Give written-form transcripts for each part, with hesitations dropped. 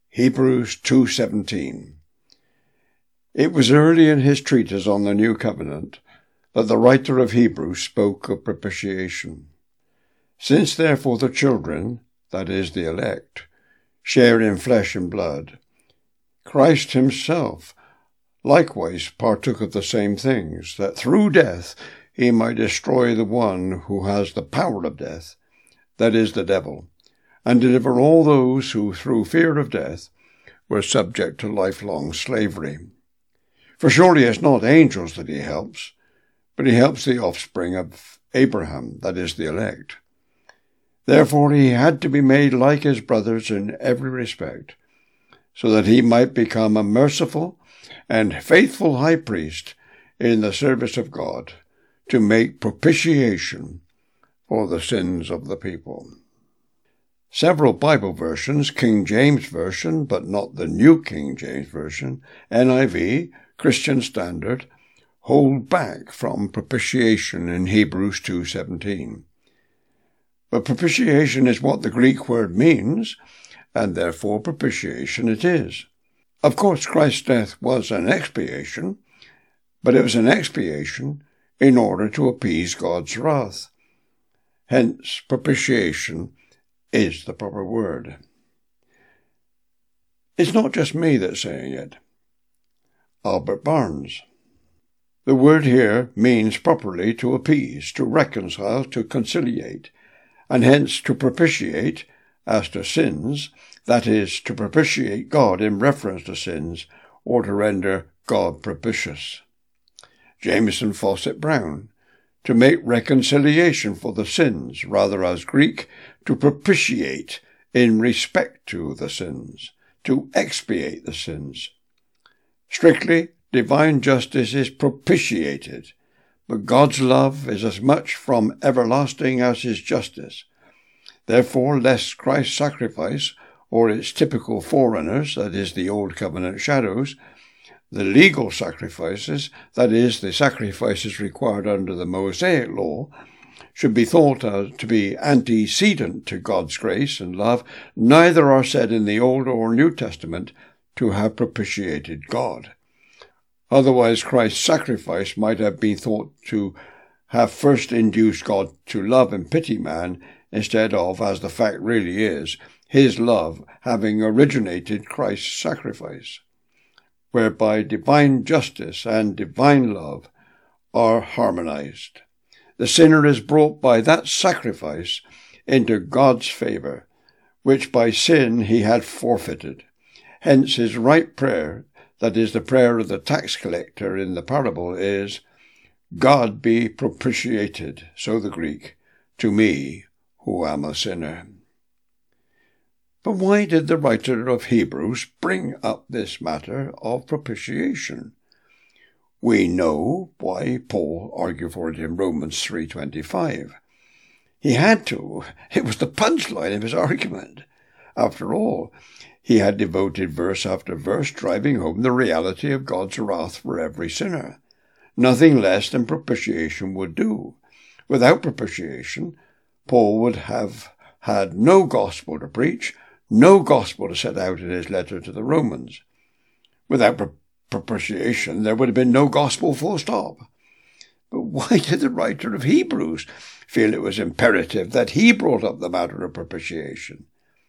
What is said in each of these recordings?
Hebrews 2:17. It was early in his treatise on the New Covenant that the writer of Hebrews spoke of propitiation. Since therefore the children, that is, the elect, share in flesh and blood, Christ himself likewise partook of the same things, that through death he might destroy the one who has the power of death, that is, the devil, and deliver all those who, through fear of death, were subject to lifelong slavery. For surely it's not angels that he helps, but he helps the offspring of Abraham, that is, the elect. Therefore he had to be made like his brothers in every respect, so that he might become a merciful and faithful high priest in the service of God, to make propitiation for the sins of the people. Several Bible versions, King James Version, but not the New King James Version, NIV, Christian Standard, hold back from propitiation in Hebrews 2:17. But propitiation is what the Greek word means, and therefore propitiation it is. Of course, Christ's death was an expiation, but it was an expiation in order to appease God's wrath. Hence, propitiation is the proper word. It's not just me that's saying it. Albert Barnes. The word here means properly to appease, to reconcile, to conciliate, and hence to propitiate, as to sins, that is, to propitiate God in reference to sins, or to render God propitious. Jameson Fawcett Brown, to make reconciliation for the sins, rather as Greek, to propitiate in respect to the sins, to expiate the sins. Strictly, divine justice is propitiated, but God's love is as much from everlasting as his justice. Therefore, lest Christ's sacrifice, or its typical forerunners, that is, the Old Covenant shadows, the legal sacrifices, that is, the sacrifices required under the Mosaic law, should be thought to be antecedent to God's grace and love, neither are said in the Old or New Testament to have propitiated God. Otherwise, Christ's sacrifice might have been thought to have first induced God to love and pity man, instead of, as the fact really is, his love having originated Christ's sacrifice, whereby divine justice and divine love are harmonized. The sinner is brought by that sacrifice into God's favor, which by sin he had forfeited. Hence his right prayer, that is the prayer of the tax collector in the parable, is, God be propitiated, so the Greek, to me who am a sinner. But why did the writer of Hebrews bring up this matter of propitiation? We know why Paul argued for it in Romans 3:25. He had to. It was the punchline of his argument. After all, he had devoted verse after verse driving home the reality of God's wrath for every sinner. Nothing less than propitiation would do. Without propitiation, Paul would have had no gospel to preach, no gospel to set out in his letter to the Romans. Without propitiation, there would have been no gospel, full stop. But why did the writer of Hebrews feel it was imperative that he brought up the matter of propitiation?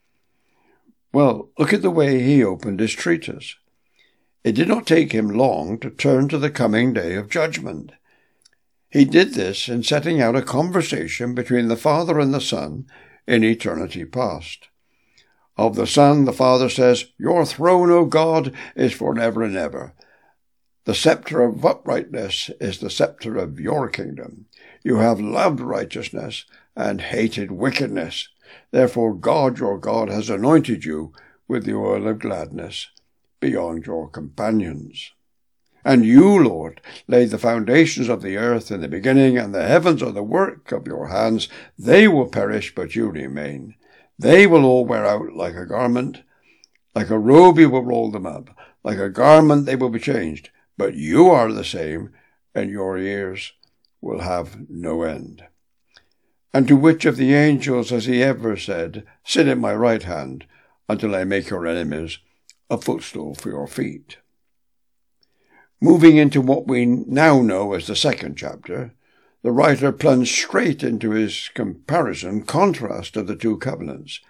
Well, look at the way he opened his treatise. It did not take him long to turn to the coming day of judgment. He did this in setting out a conversation between the Father and the Son in eternity past. Of the Son, the Father says, Your throne, O God, is forever and ever. The scepter of uprightness is the scepter of your kingdom. You have loved righteousness and hated wickedness. Therefore God, your God, has anointed you with the oil of gladness beyond your companions. And you, Lord, laid the foundations of the earth in the beginning, and the heavens are the work of your hands. They will perish, but you remain. They will all wear out like a garment. Like a robe you will roll them up. Like a garment they will be changed. But you are the same, and your years will have no end. And to which of the angels has he ever said, Sit at my right hand, until I make your enemies a footstool for your feet. Moving into what we now know as the second chapter, the writer plunged straight into his contrast of the two covenants.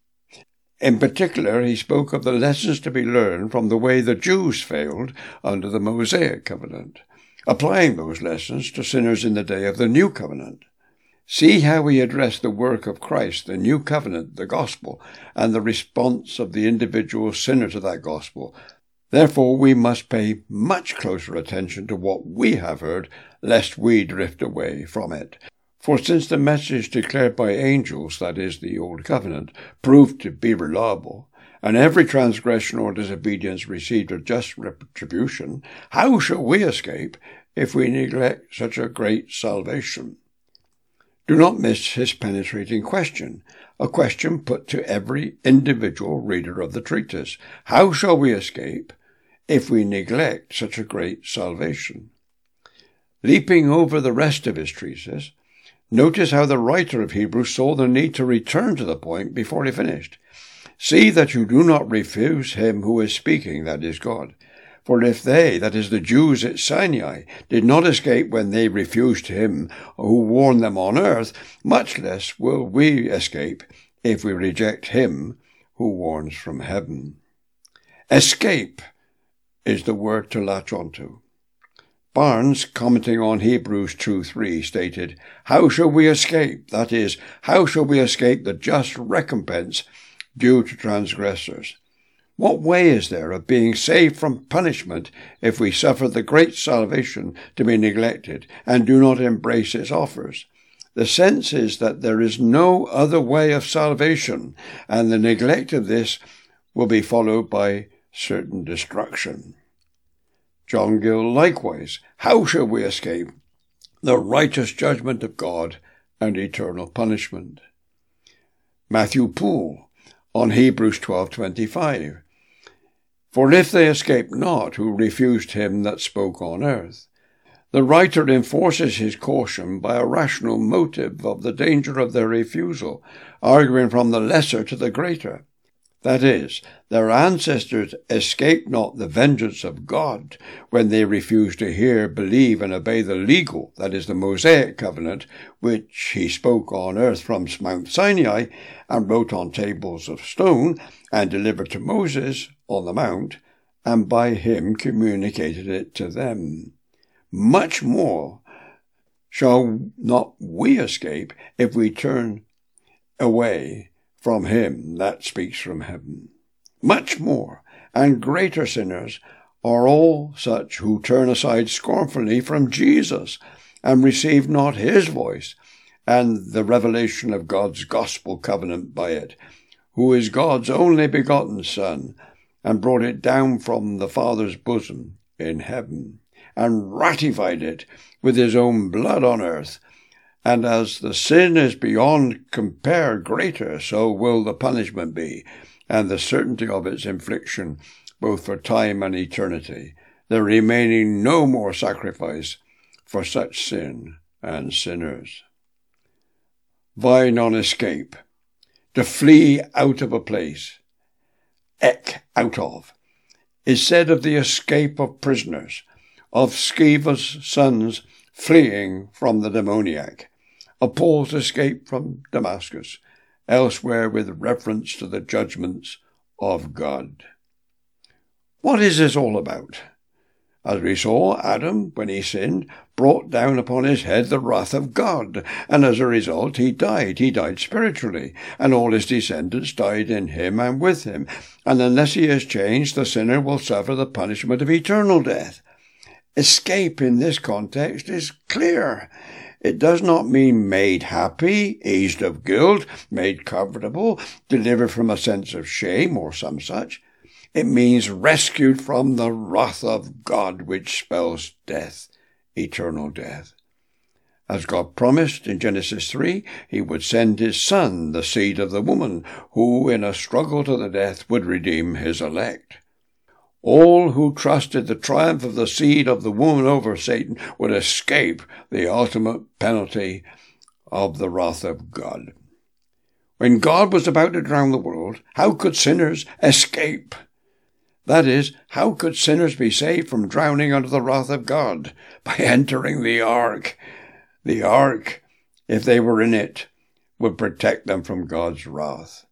In particular, he spoke of the lessons to be learned from the way the Jews failed under the Mosaic covenant, applying those lessons to sinners in the day of the new covenant. See how he addressed the work of Christ, the new covenant, the gospel, and the response of the individual sinner to that gospel. Therefore, we must pay much closer attention to what we have heard, lest we drift away from it. For since the message declared by angels, that is, the Old Covenant, proved to be reliable, and every transgression or disobedience received a just retribution, how shall we escape if we neglect such a great salvation? Do not miss his penetrating question, a question put to every individual reader of the treatise. How shall we escape if we neglect such a great salvation? Leaping over the rest of his treatise, notice how the writer of Hebrews saw the need to return to the point before he finished. See that you do not refuse him who is speaking, that is God. For if they, that is the Jews at Sinai, did not escape when they refused him who warned them on earth, much less will we escape if we reject him who warns from heaven. Escape is the word to latch onto. Barnes, commenting on Hebrews 2:3, stated, How shall we escape? That is, how shall we escape the just recompense due to transgressors? What way is there of being saved from punishment if we suffer the great salvation to be neglected and do not embrace its offers? The sense is that there is no other way of salvation, and the neglect of this will be followed by certain destruction. John Gill likewise, how shall we escape the righteous judgment of God and eternal punishment? Matthew Poole, on Hebrews 12:25, For if they escape not who refused him that spoke on earth. The writer enforces his caution by a rational motive of the danger of their refusal, arguing from the lesser to the greater. That is, their ancestors escaped not the vengeance of God when they refused to hear, believe, and obey the legal, that is, the Mosaic covenant, which he spoke on earth from Mount Sinai, and wrote on tables of stone, and delivered to Moses on the mount, and by him communicated it to them. Much more shall not we escape if we turn away from him that speaks from heaven. Much more and greater sinners are all such who turn aside scornfully from Jesus and receive not his voice and the revelation of God's gospel covenant by it, who is God's only begotten Son, and brought it down from the Father's bosom in heaven, and ratified it with his own blood on earth. And as the sin is beyond compare greater, so will the punishment be, and the certainty of its infliction, both for time and eternity, there remaining no more sacrifice for such sin and sinners. Vine on escape, to flee out of a place, out of, is said of the escape of prisoners, of Sceva's sons fleeing from the demoniac, of Paul's escape from Damascus, elsewhere with reference to the judgments of God. What is this all about? As we saw, Adam, when he sinned, brought down upon his head the wrath of God, and as a result he died. He died spiritually, and all his descendants died in him and with him, and unless he is changed, the sinner will suffer the punishment of eternal death. Escape in this context is clear. It does not mean made happy, eased of guilt, made comfortable, delivered from a sense of shame or some such. It means rescued from the wrath of God, which spells death, eternal death. As God promised in Genesis 3, he would send his Son, the seed of the woman, who in a struggle to the death would redeem his elect. All who trusted the triumph of the seed of the woman over Satan would escape the ultimate penalty of the wrath of God. When God was about to drown the world, how could sinners escape? That is, how could sinners be saved from drowning under the wrath of God? By entering the ark. The ark, if they were in it, would protect them from God's wrath.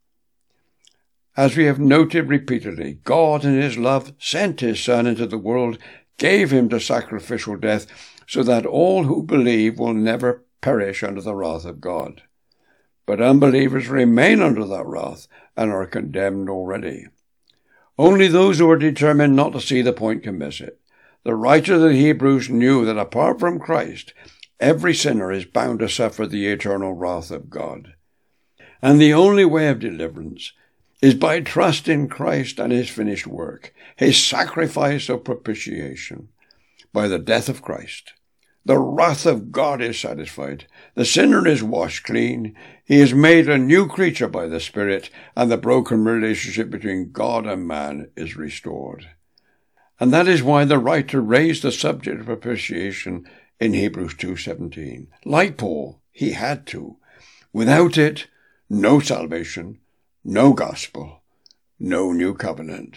As we have noted repeatedly, God in his love sent his Son into the world, gave him to sacrificial death, so that all who believe will never perish under the wrath of God. But unbelievers remain under that wrath and are condemned already. Only those who are determined not to see the point can miss it. The writer of the Hebrews knew that apart from Christ, every sinner is bound to suffer the eternal wrath of God. And the only way of deliverance is by trust in Christ and his finished work, his sacrifice of propitiation. By the death of Christ, the wrath of God is satisfied. The sinner is washed clean. He is made a new creature by the Spirit, and the broken relationship between God and man is restored. And that is why the writer raised the subject of propitiation in Hebrews 2:17. Like Paul, he had to. Without it, no salvation, no gospel, no new covenant.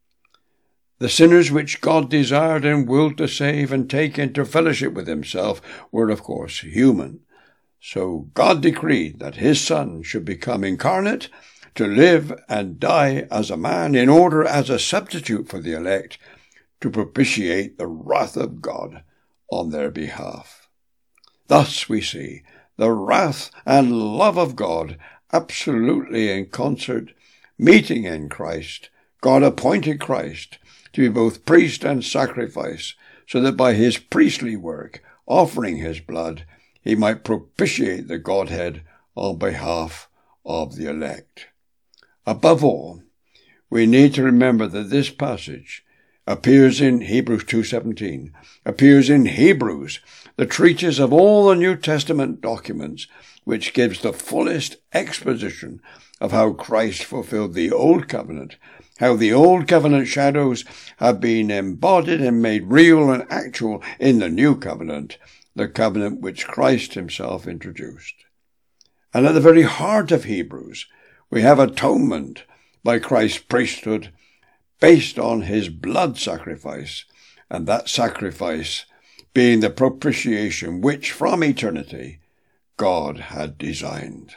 The sinners which God desired and willed to save and take into fellowship with himself were, of course, human. So God decreed that his Son should become incarnate to live and die as a man in order, as a substitute for the elect, to propitiate the wrath of God on their behalf. Thus we see the wrath and love of God absolutely in concert, meeting in Christ. God appointed Christ to be both priest and sacrifice, so that by his priestly work, offering his blood, he might propitiate the Godhead on behalf of the elect. Above all, we need to remember that this passage appears in Hebrews 2:17, appears in Hebrews, the treatise of all the New Testament documents, which gives the fullest exposition of how Christ fulfilled the Old Covenant, how the Old Covenant shadows have been embodied and made real and actual in the New Covenant, the covenant which Christ himself introduced. And at the very heart of Hebrews, we have atonement by Christ's priesthood based on his blood sacrifice, and that sacrifice being the propitiation which from eternity God had designed.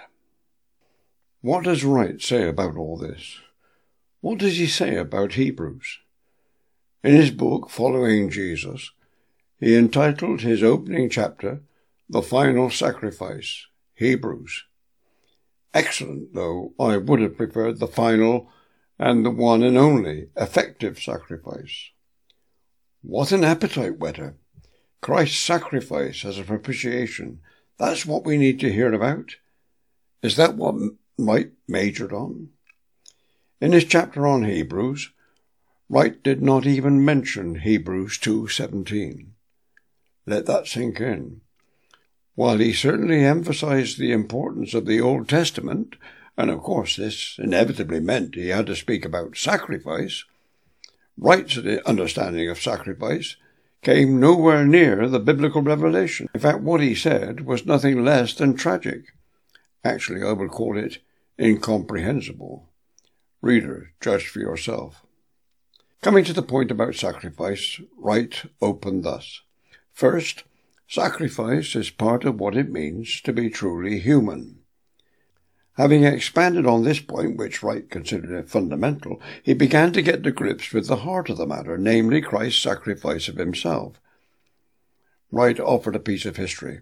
What does Wright say about all this? What does he say about Hebrews? In his book, Following Jesus, he entitled his opening chapter, The Final Sacrifice, Hebrews. Excellent, though I would have preferred the final and the one and only effective sacrifice. What an appetite whetter! Christ's sacrifice as a propitiation. That's what we need to hear about. Is that what Wright majored on? In his chapter on Hebrews, Wright did not even mention Hebrews 2:17. Let that sink in. While he certainly emphasized the importance of the Old Testament, and of course this inevitably meant he had to speak about sacrifice, Wright's understanding of sacrifice came nowhere near the biblical revelation. In fact, what he said was nothing less than tragic. Actually, I would call it incomprehensible. Reader, judge for yourself. Coming to the point about sacrifice, Wright opened thus. First, sacrifice is part of what it means to be truly human. Having expanded on this point, which Wright considered it fundamental, he began to get to grips with the heart of the matter, namely Christ's sacrifice of himself. Wright offered a piece of history.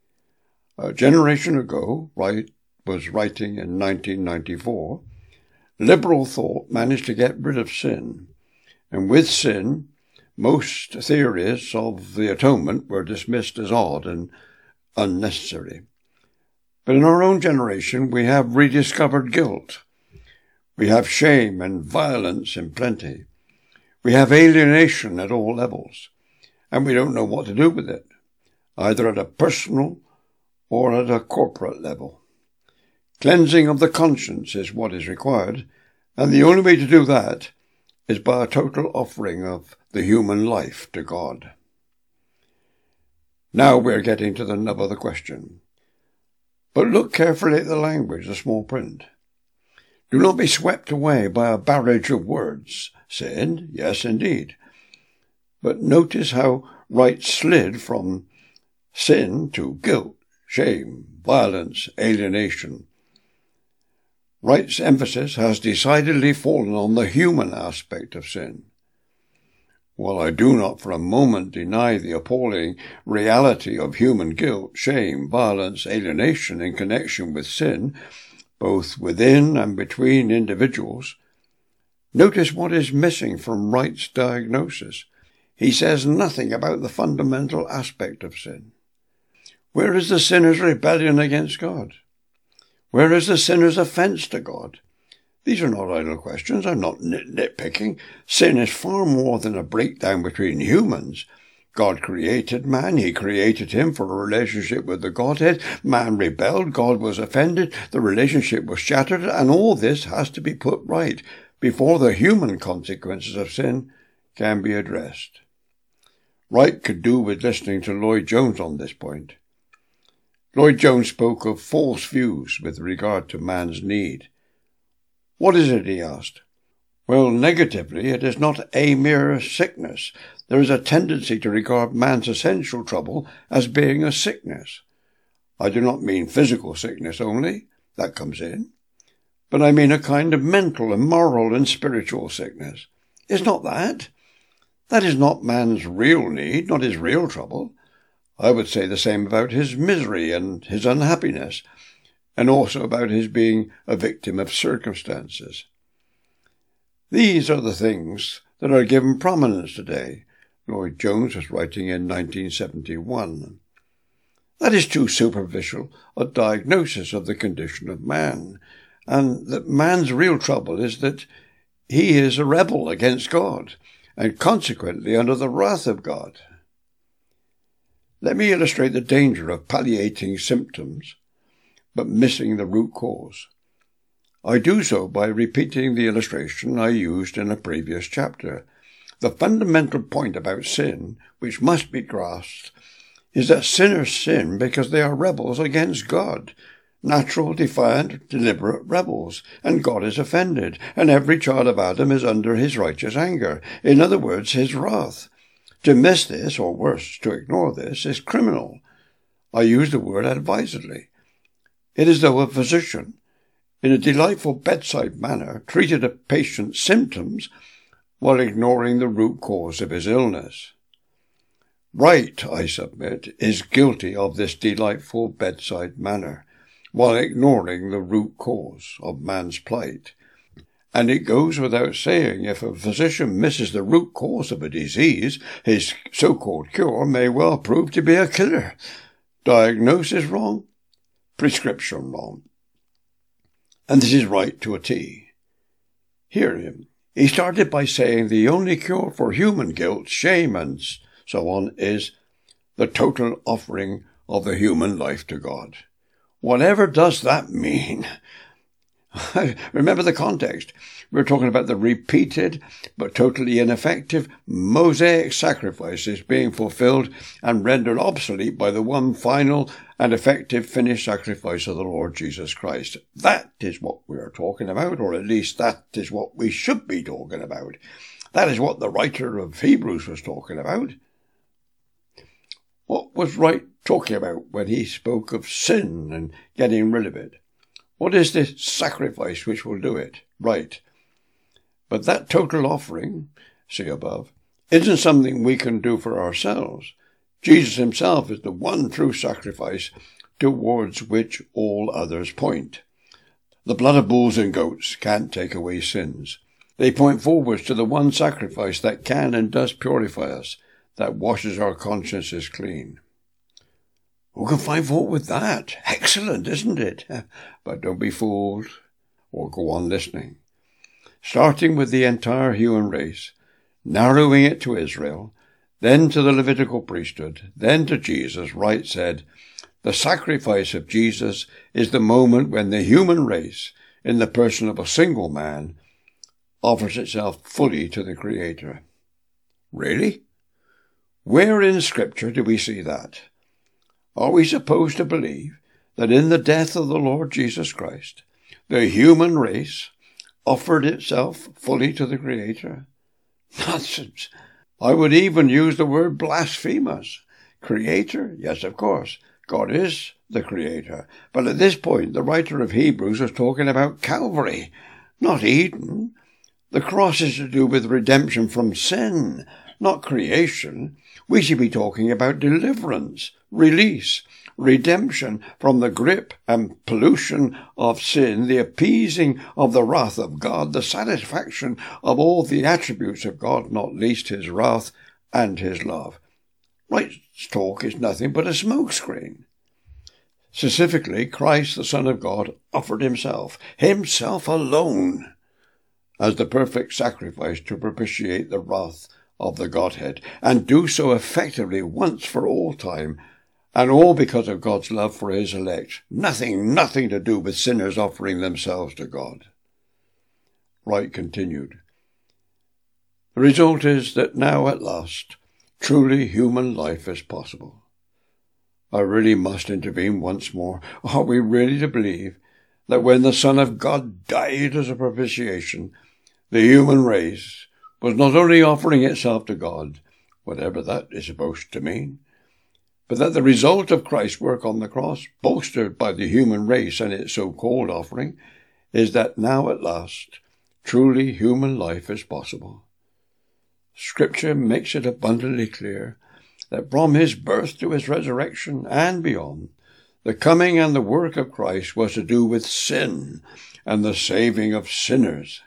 A generation ago, Wright was writing in 1994, liberal thought managed to get rid of sin, and with sin, most theories of the atonement were dismissed as odd and unnecessary. But in our own generation, we have rediscovered guilt. We have shame and violence in plenty. We have alienation at all levels, and we don't know what to do with it, either at a personal or at a corporate level. Cleansing of the conscience is what is required, and the only way to do that is by a total offering of the human life to God. Now we're getting to the nub of the question. But look carefully at the language, the small print. Do not be swept away by a barrage of words. Sin, yes indeed. But notice how Wright slid from sin to guilt, shame, violence, alienation. Wright's emphasis has decidedly fallen on the human aspect of sin. While I do not for a moment deny the appalling reality of human guilt, shame, violence, alienation in connection with sin, both within and between individuals, notice what is missing from Wright's diagnosis. He says nothing about the fundamental aspect of sin. Where is the sinner's rebellion against God? Where is the sinner's offence to God? These are not idle questions. I'm not nitpicking. Sin is far more than a breakdown between humans. God created man. He created him for a relationship with the Godhead. Man rebelled. God was offended. The relationship was shattered. And all this has to be put right before the human consequences of sin can be addressed. Wright could do with listening to Lloyd Jones on this point. Lloyd Jones spoke of false views with regard to man's need. What is it, he asked? Well, negatively, it is not a mere sickness. There is a tendency to regard man's essential trouble as being a sickness. I do not mean physical sickness only, that comes in, but I mean a kind of mental and moral and spiritual sickness. Is not that? That is not man's real need, not his real trouble. I would say the same about his misery and his unhappiness, and also about his being a victim of circumstances. These are the things that are given prominence today, Lloyd Jones was writing in 1971. That is too superficial a diagnosis of the condition of man, and that man's real trouble is that he is a rebel against God, and consequently under the wrath of God. Let me illustrate the danger of palliating symptoms, but missing the root cause. I do so by repeating the illustration I used in a previous chapter. The fundamental point about sin, which must be grasped, is that sinners sin because they are rebels against God, natural, defiant, deliberate rebels, and God is offended, and every child of Adam is under his righteous anger, in other words, his wrath. To miss this, or worse, to ignore this, is criminal. I use the word advisedly. It is as though a physician, in a delightful bedside manner, treated a patient's symptoms while ignoring the root cause of his illness. Wright, I submit, is guilty of this delightful bedside manner, while ignoring the root cause of man's plight. And it goes without saying, if a physician misses the root cause of a disease, his so-called cure may well prove to be a killer. Diagnosis wrong, prescription wrong. And this is Wright to a T. Hear him. He started by saying the only cure for human guilt, shame, and so on is the total offering of the human life to God. Whatever does that mean? Remember the context. We're talking about the repeated but totally ineffective Mosaic sacrifices being fulfilled and rendered obsolete by the one final and effective finished sacrifice of the Lord Jesus Christ. That is what we are talking about, or at least that is what we should be talking about. That is what the writer of Hebrews was talking about. What was Wright talking about when he spoke of sin and getting rid of it? What is this sacrifice which will do it? Right. But that total offering, see above, isn't something we can do for ourselves. Jesus himself is the one true sacrifice towards which all others point. The blood of bulls and goats can't take away sins. They point forwards to the one sacrifice that can and does purify us, that washes our consciences clean. Who can find fault with that? Excellent, isn't it? But don't be fooled, or go on listening. Starting with the entire human race, narrowing it to Israel, then to the Levitical priesthood, then to Jesus, Wright said, the sacrifice of Jesus is the moment when the human race, in the person of a single man, offers itself fully to the Creator. Really? Where in Scripture do we see that? Are we supposed to believe that in the death of the Lord Jesus Christ, the human race, offered itself fully to the Creator? Nonsense. I would even use the word blasphemous. Creator? Yes, of course. God is the Creator. But at this point, the writer of Hebrews is talking about Calvary, not Eden. The cross is to do with redemption from sin, not creation. We should be talking about deliverance, release, redemption from the grip and pollution of sin, the appeasing of the wrath of God, the satisfaction of all the attributes of God, not least his wrath and his love. Right talk is nothing but a smokescreen. Specifically, Christ, the Son of God, offered himself alone, as the perfect sacrifice to propitiate the wrath of the Godhead, and do so effectively once for all time, and all because of God's love for his elect. Nothing to do with sinners offering themselves to God. Wright continued, the result is that now at last, truly human life is possible. I really must intervene once more. Are we really to believe that when the Son of God died as a propitiation, the human race was not only offering itself to God, whatever that is supposed to mean, but that the result of Christ's work on the cross, bolstered by the human race and its so-called offering, is that now at last, truly human life is possible. Scripture makes it abundantly clear that from his birth to his resurrection and beyond, the coming and the work of Christ was to do with sin and the saving of sinners.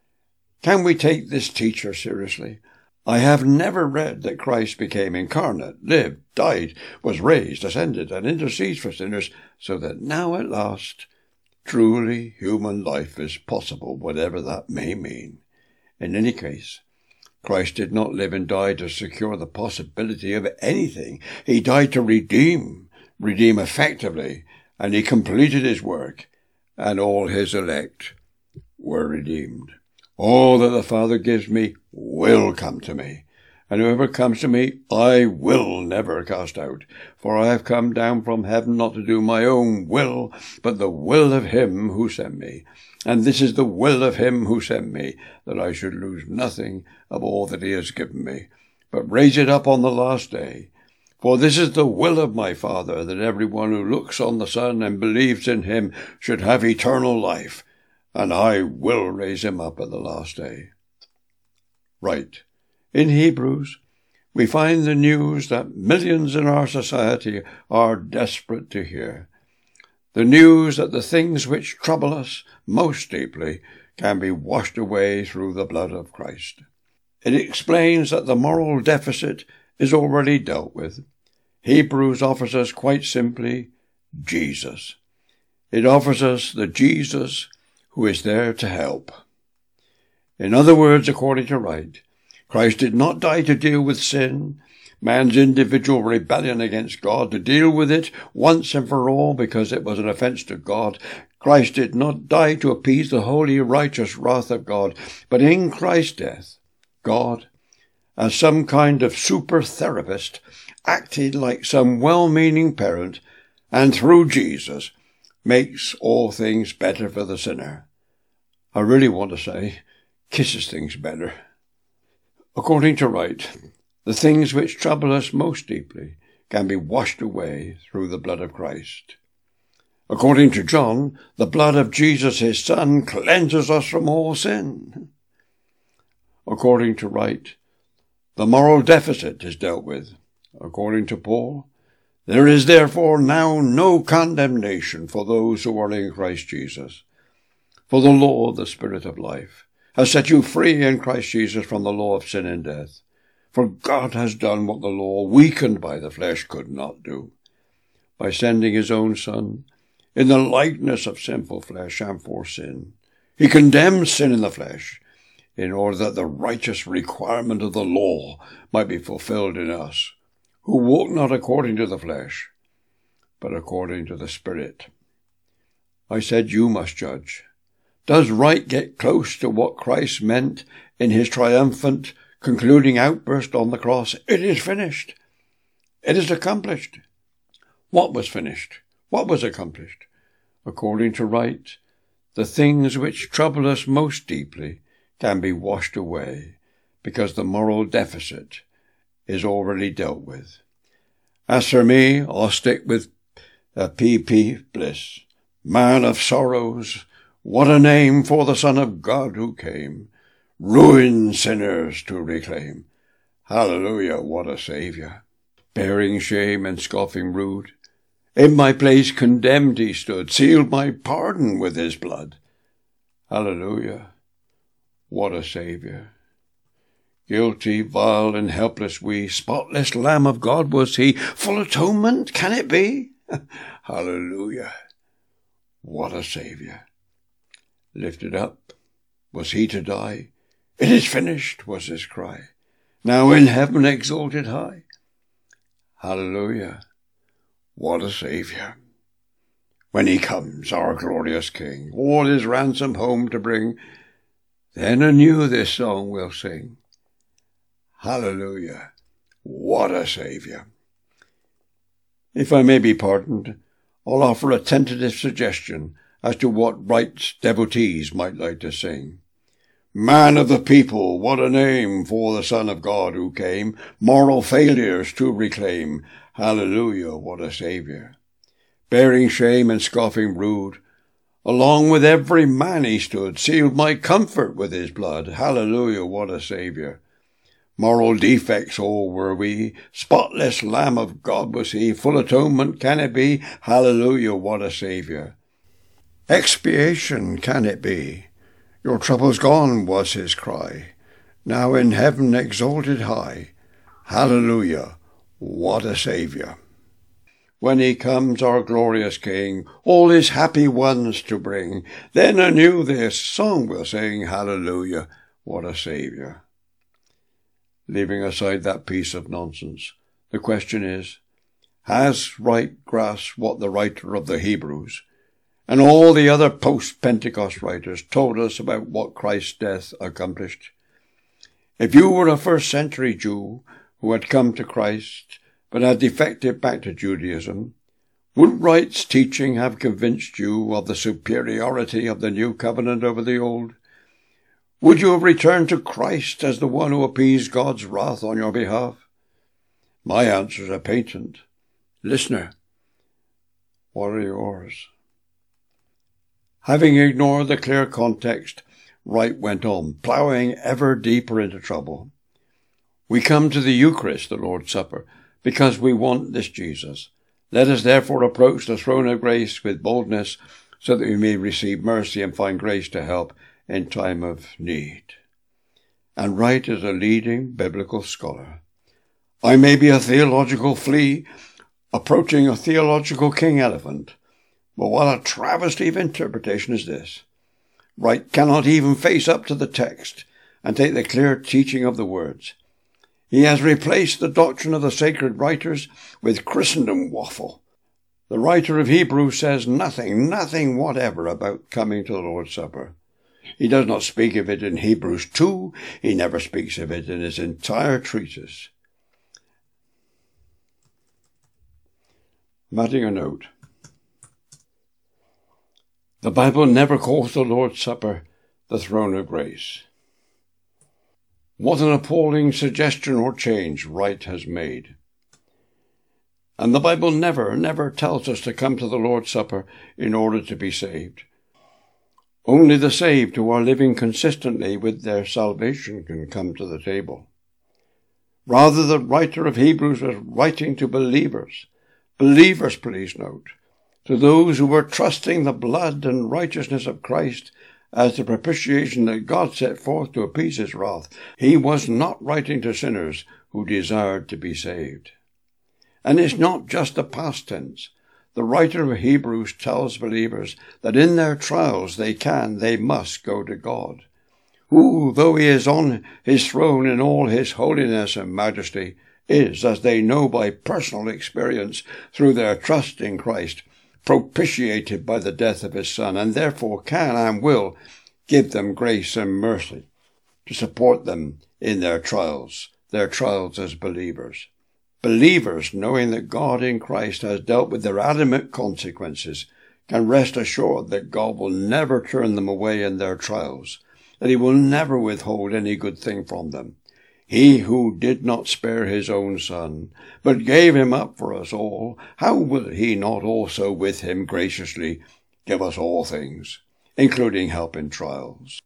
Can we take this teacher seriously? I have never read that Christ became incarnate, lived, died, was raised, ascended, and intercedes for sinners, so that now at last, truly human life is possible, whatever that may mean. In any case, Christ did not live and die to secure the possibility of anything. He died to redeem effectively, and he completed his work, and all his elect were redeemed. All that the Father gives me will come to me, and whoever comes to me I will never cast out. For I have come down from heaven not to do my own will, but the will of him who sent me. And this is the will of him who sent me, that I should lose nothing of all that he has given me, but raise it up on the last day. For this is the will of my Father, that every one who looks on the Son and believes in him should have eternal life, and I will raise him up at the last day. Right. In Hebrews, we find the news that millions in our society are desperate to hear. The news that the things which trouble us most deeply can be washed away through the blood of Christ. It explains that the moral deficit is already dealt with. Hebrews offers us quite simply Jesus. It offers us the Jesus who is there to help. In other words, according to Wright, Christ did not die to deal with sin, man's individual rebellion against God, to deal with it once and for all because it was an offense to God. Christ did not die to appease the holy, righteous wrath of God, but in Christ's death, God, as some kind of super therapist, acted like some well-meaning parent, and through Jesus, makes all things better for the sinner. I really want to say, kisses things better. According to Wright, the things which trouble us most deeply can be washed away through the blood of Christ. According to John, the blood of Jesus, his Son, cleanses us from all sin. According to Wright, the moral deficit is dealt with. According to Paul, there is therefore now no condemnation for those who are in Christ Jesus. For the law, the Spirit of life, has set you free in Christ Jesus from the law of sin and death. For God has done what the law, weakened by the flesh, could not do, by sending his own Son in the likeness of sinful flesh and for sin. He condemned sin in the flesh, in order that the righteous requirement of the law might be fulfilled in us, who walk not according to the flesh, but according to the Spirit. I said you must judge. Does Wright get close to what Christ meant in his triumphant, concluding outburst on the cross? It is finished. It is accomplished. What was finished? What was accomplished? According to Wright, the things which trouble us most deeply can be washed away because the moral deficit is already dealt with. As for me, I'll stick with P.P. Bliss. Man of sorrows, what a name for the Son of God who came, ruined sinners to reclaim. Hallelujah, what a Saviour. Bearing shame and scoffing rude, in my place condemned he stood, sealed my pardon with his blood. Hallelujah, what a Saviour. Guilty, vile, and helpless we, spotless Lamb of God was he, full atonement, can it be? Hallelujah, what a Saviour. Lifted up, was he to die? It is finished, was his cry. Now in heaven exalted high. Hallelujah, what a Saviour. When he comes, our glorious King, all his ransom home to bring, then anew this song we'll sing. Hallelujah, what a Saviour. If I may be pardoned, I'll offer a tentative suggestion as to what rites devotees might like to sing. Man of the people, what a name for the Son of God who came, moral failures to reclaim. Hallelujah, what a Saviour. Bearing shame and scoffing rude, along with every man he stood, sealed my comfort with his blood. Hallelujah, what a Saviour. Moral defects all were we, spotless Lamb of God was he, full atonement can it be? Hallelujah, what a Saviour. Expiation can it be? Your trouble's gone was his cry, now in heaven exalted high. Hallelujah, what a Saviour. When he comes, our glorious King, all his happy ones to bring, then anew this song we'll sing. Hallelujah, what a Saviour. Leaving aside that piece of nonsense, the question is, has Wright grasped what the writer of the Hebrews and all the other post-Pentecost writers told us about what Christ's death accomplished? If you were a first-century Jew who had come to Christ but had defected back to Judaism, would Wright's teaching have convinced you of the superiority of the new covenant over the old? Would you have returned to Christ as the one who appeased God's wrath on your behalf? My answers are patent. Listener, what are yours? Having ignored the clear context, Wright went on, ploughing ever deeper into trouble. We come to the Eucharist, the Lord's Supper, because we want this Jesus. Let us therefore approach the throne of grace with boldness, so that we may receive mercy and find grace to help in time of need. And Wright is a leading biblical scholar. I may be a theological flea approaching a theological king elephant, but what a travesty of interpretation is this. Wright cannot even face up to the text and take the clear teaching of the words. He has replaced the doctrine of the sacred writers with Christendom waffle. The writer of Hebrews says nothing whatever about coming to the Lord's Supper. He does not speak of it in Hebrews 2. He never speaks of it in his entire treatise. I'm adding a note. The Bible never calls the Lord's Supper the throne of grace. What an appalling suggestion or change Wright has made. And the Bible never tells us to come to the Lord's Supper in order to be saved. Only the saved who are living consistently with their salvation can come to the table. Rather, the writer of Hebrews was writing to believers. Believers, please note, to those who were trusting the blood and righteousness of Christ as the propitiation that God set forth to appease his wrath. He was not writing to sinners who desired to be saved. And it's not just the past tense. The writer of Hebrews tells believers that in their trials they must go to God, who, though he is on his throne in all his holiness and majesty, is, as they know by personal experience through their trust in Christ, propitiated by the death of his Son, and therefore can and will give them grace and mercy to support them in their trials as believers. Believers, knowing that God in Christ has dealt with their adamant consequences, can rest assured that God will never turn them away in their trials, that he will never withhold any good thing from them. He who did not spare his own Son, but gave him up for us all, how will he not also with him graciously give us all things, including help in trials?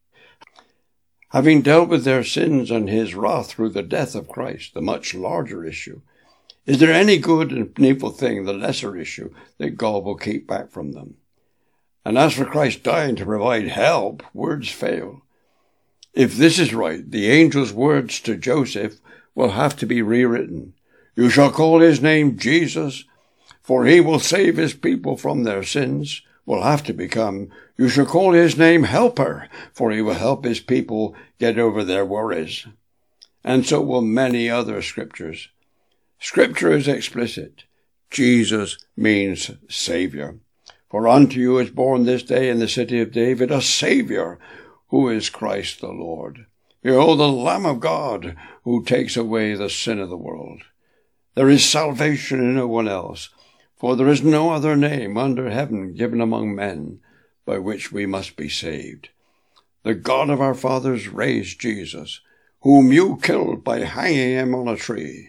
Having dealt with their sins and his wrath through the death of Christ, the much larger issue, is there any good and needful thing, the lesser issue, that God will keep back from them? And as for Christ dying to provide help, words fail. If this is right, the angel's words to Joseph will have to be rewritten. You shall call his name Jesus, for he will save his people from their sins. Will have to become, you shall call his name Helper, for he will help his people get over their worries. And so will many other scriptures. Scripture is explicit. Jesus means Savior. For unto you is born this day in the city of David a Savior, who is Christ the Lord. Behold, the Lamb of God, who takes away the sin of the world. There is salvation in no one else, for there is no other name under heaven given among men by which we must be saved. The God of our fathers raised Jesus, whom you killed by hanging him on a tree.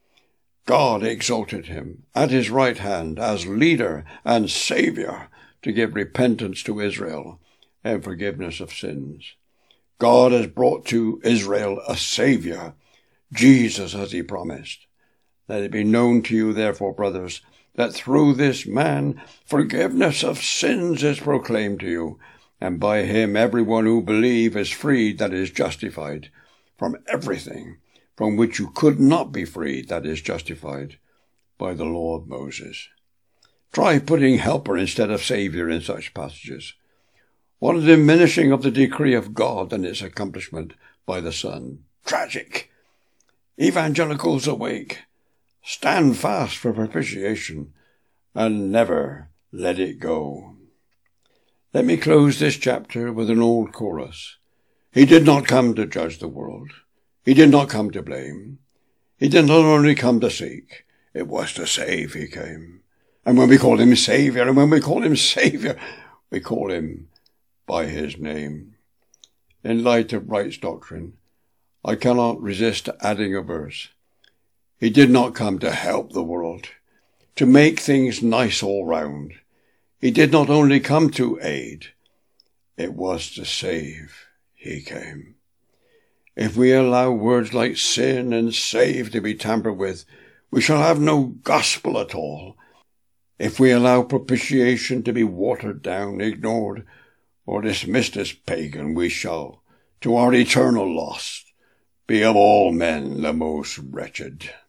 God exalted him at his right hand as leader and Saviour to give repentance to Israel and forgiveness of sins. God has brought to Israel a Saviour, Jesus as he promised. Let it be known to you, therefore, brothers, that through this man forgiveness of sins is proclaimed to you, and by him everyone who believes is freed, that is justified, from everything from which you could not be freed, that is justified, by the law of Moses. Try putting helper instead of Saviour in such passages. What a diminishing of the decree of God and its accomplishment by the Son. Tragic! Evangelicals awake! Stand fast for propitiation, and never let it go. Let me close this chapter with an old chorus. He did not come to judge the world. He did not come to blame. He did not only come to seek. It was to save he came. And when we call him Saviour, we call him by his name. In light of Wright's doctrine, I cannot resist adding a verse. He did not come to help the world, to make things nice all round. He did not only come to aid. It was to save he came. If we allow words like sin and save to be tampered with, we shall have no gospel at all. If we allow propitiation to be watered down, ignored, or dismissed as pagan, we shall, to our eternal loss, be of all men the most wretched.